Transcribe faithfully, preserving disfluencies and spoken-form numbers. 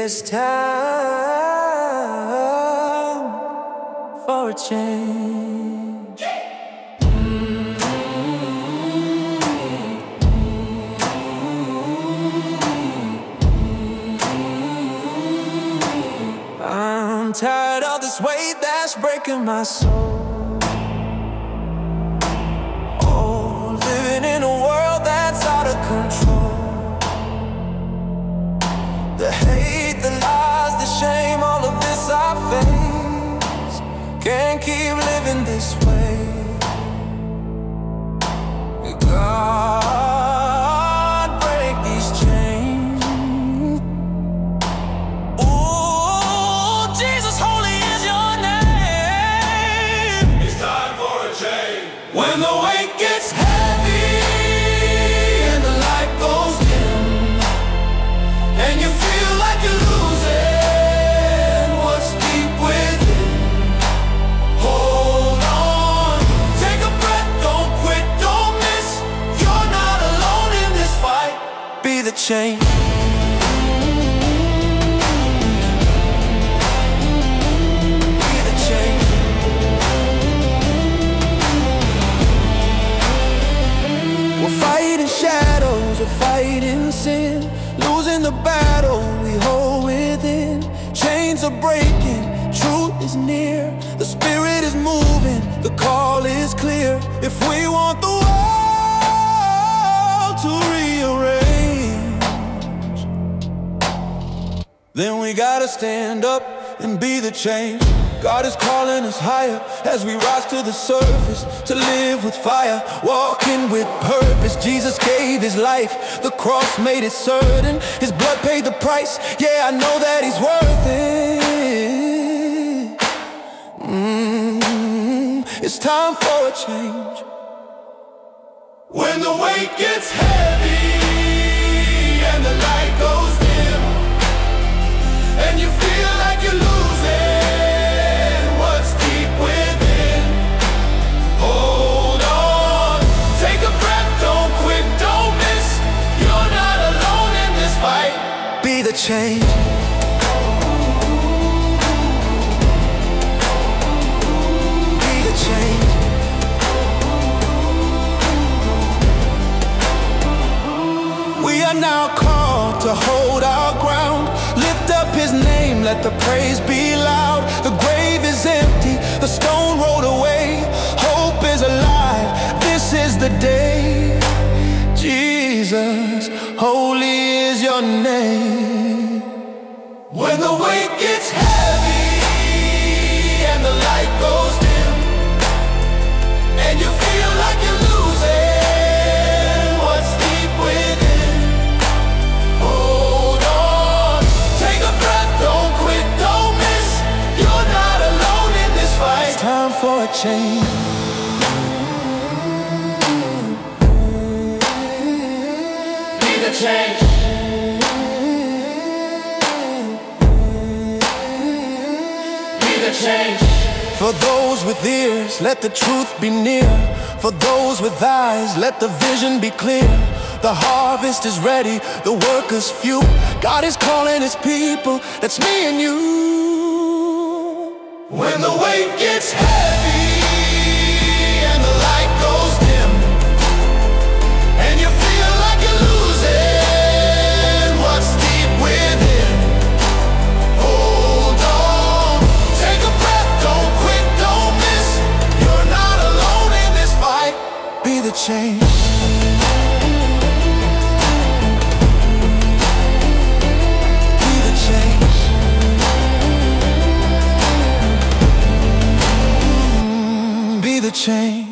It's time for a change. I'm tired of this weight that's breaking my soul. Oh, living in a world that's out of control. The hate, the lies, the shame, all of this I face. Can't keep living this way. God, break these chains. Ooh, Jesus, holy is your name. It's time for a change. When the weight gets heavy and the light goes dim, and you feel like you're losing what's deep within, hold on, take a breath, don't quit, don't miss. You're not alone in this fight. Be the change. Be the change. We're fighting shadows, we're fighting sin, losing the battle we hold within. Chains are breaking, truth is near, the spirit is moving, the call is clear. If we want the world to rearrange, then we gotta stand up and be the change. God is calling us higher as we rise to the surface, to live with fire, walking with purpose. Jesus gave his life, the cross made it certain, his blood paid the price. Yeah, I know that he's worth it. mm, It's time for a change. When the weight gets heavy and the light goes dim, and you feel like you're losing what's deep within, hold on, take a breath, don't quit, don't miss. You're not alone in this fight. Be the change. Be the change. We are now called to hold our ground, lift up his name, let the praise be loud. The grave is empty, the stone rolled away, hope is alive, this is the day. Jesus, holy is your name. When the weight gets heavy and the light goes dim, and you feel like you're losing what's deep within, hold on, take a breath, don't quit, don't miss. You're not alone in this fight. It's time for a change. Be the change. Be the change. For those with ears, let the truth be near. For those with eyes, let the vision be clear. The harvest is ready, the workers few. God is calling his people, that's me and you. When the weight gets heavy and the light goes dim, and you feel like you're losing what's deep within, hold on, take a breath, don't quit, don't miss. You're not alone in this fight. Be the change. Be the change. Mm, Be the change.